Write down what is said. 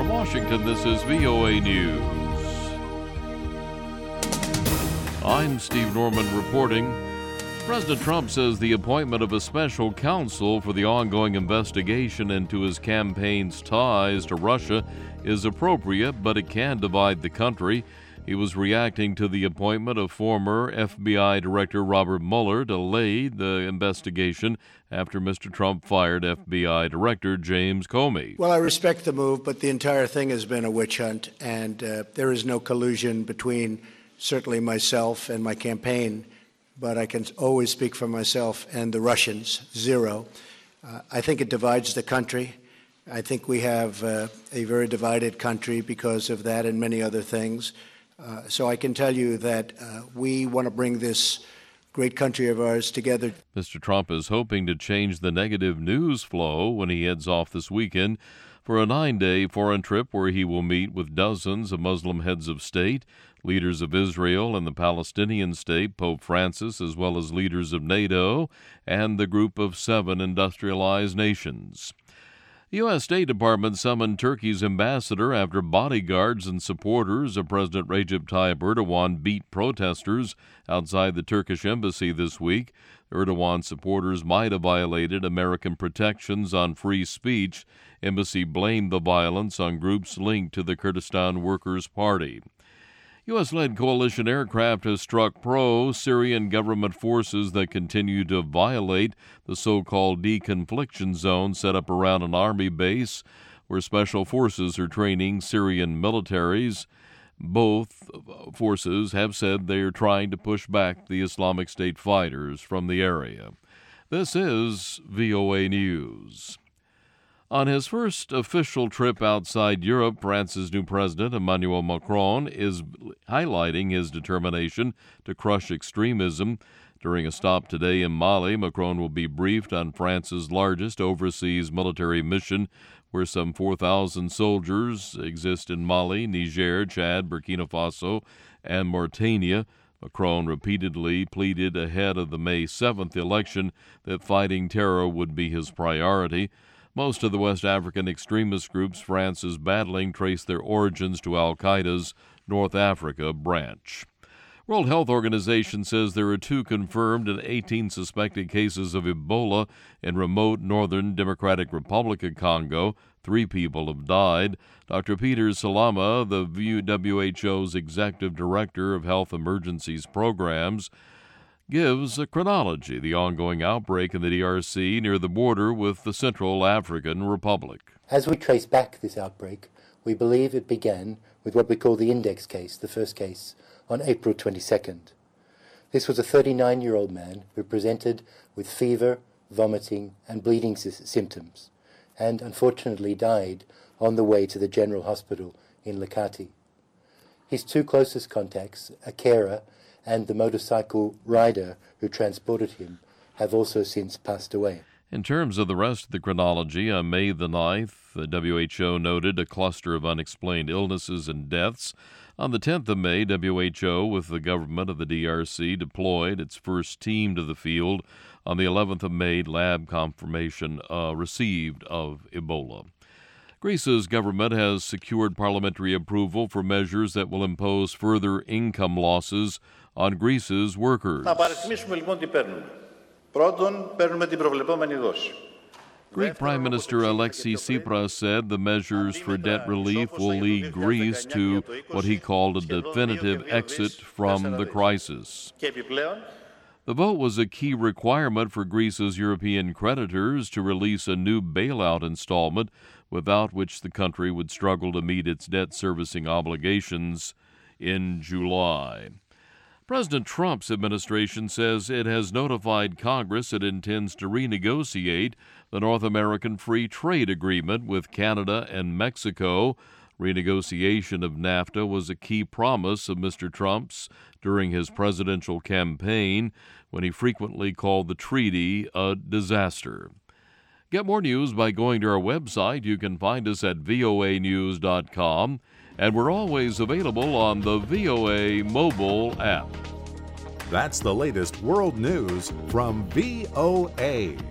From Washington, this is VOA News. I'm Steve Norman reporting. President Trump says the appointment of a special counsel for the ongoing investigation into his campaign's ties to Russia is appropriate, but it can divide the country. He was reacting to the appointment of former FBI Director Robert Mueller to lead the investigation after Mr. Trump fired FBI Director James Comey. Well, I respect the move, but the entire thing has been a witch hunt, and there is no collusion between certainly myself and my campaign, but I can always speak for myself and the Russians, zero. I think it divides the country. I think we have a very divided country because of that and many other things. So I can tell you that we want to bring this great country of ours together. Mr. Trump is hoping to change the negative news flow when he heads off this weekend for a 9-day foreign trip where he will meet with dozens of Muslim heads of state, leaders of Israel and the Palestinian state, Pope Francis, as well as leaders of NATO and the Group of 7 industrialized nations. The U.S. State Department summoned Turkey's ambassador after bodyguards and supporters of President Recep Tayyip Erdogan beat protesters outside the Turkish embassy this week. Erdogan supporters might have violated American protections on free speech. Embassy blamed the violence on groups linked to the Kurdistan Workers' Party. U.S.-led coalition aircraft has struck pro-Syrian government forces that continue to violate the so-called deconfliction zone set up around an army base where special forces are training Syrian militaries. Both forces have said they are trying to push back the Islamic State fighters from the area. This is VOA News. On his first official trip outside Europe, France's new president, Emmanuel Macron, is highlighting his determination to crush extremism. During a stop today in Mali, Macron will be briefed on France's largest overseas military mission, where some 4,000 soldiers exist in Mali, Niger, Chad, Burkina Faso, and Mauritania. Macron repeatedly pleaded ahead of the May 7th election that fighting terror would be his priority. Most of the West African extremist groups France is battling trace their origins to al-Qaeda's North Africa branch. World Health Organization says there are 2 confirmed and 18 suspected cases of Ebola in remote northern Democratic Republic of Congo. 3 people have died. Dr. Peter Salama, the WHO's Executive Director of Health Emergencies Programs, gives a chronology of the ongoing outbreak in the DRC near the border with the Central African Republic. As we trace back this outbreak, we believe it began with what we call the index case, the first case, on April 22nd. This was a 39-year-old man who presented with fever, vomiting, and bleeding symptoms, and unfortunately died on the way to the General Hospital in Lekati. His 2 closest contacts, a carer and the motorcycle rider who transported him, have also since passed away. In terms of the rest of the chronology, on May the 9th, the WHO noted a cluster of unexplained illnesses and deaths. On the 10th of May, WHO, with the government of the DRC, deployed its first team to the field. On the 11th of May, lab confirmation received of Ebola. Greece's government has secured parliamentary approval for measures that will impose further income losses on Greece's workers. Greek Prime Minister Alexis Tsipras said the measures for debt relief will lead Greece to what he called a definitive exit from the crisis. The vote was a key requirement for Greece's European creditors to release a new bailout installment, without which the country would struggle to meet its debt servicing obligations in July. President Trump's administration says it has notified Congress it intends to renegotiate the North American Free Trade Agreement with Canada and Mexico. Renegotiation of NAFTA was a key promise of Mr. Trump's during his presidential campaign, when he frequently called the treaty a disaster. Get more news by going to our website. You can find us at voanews.com, and we're always available on the VOA mobile app. That's the latest world news from VOA.